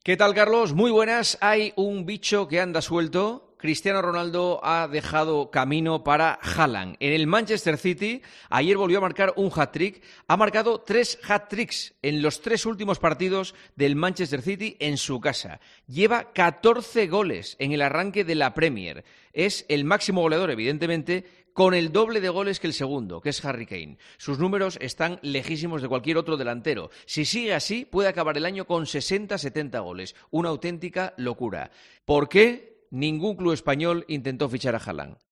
¿Qué tal, Carlos? Muy buenas. Hay un bicho que anda suelto. Cristiano Ronaldo ha dejado camino para Haaland. En el Manchester City, ayer volvió a marcar un hat-trick. Ha marcado 3 hat-tricks en los 3 últimos partidos del Manchester City en su casa. Lleva 14 goles en el arranque de la Premier. Es el máximo goleador, evidentemente, con el doble de goles que el segundo, que es Harry Kane. Sus números están lejísimos de cualquier otro delantero. Si sigue así, puede acabar el año con 60-70 goles. Una auténtica locura. ¿Por qué ningún club español intentó fichar a Haaland?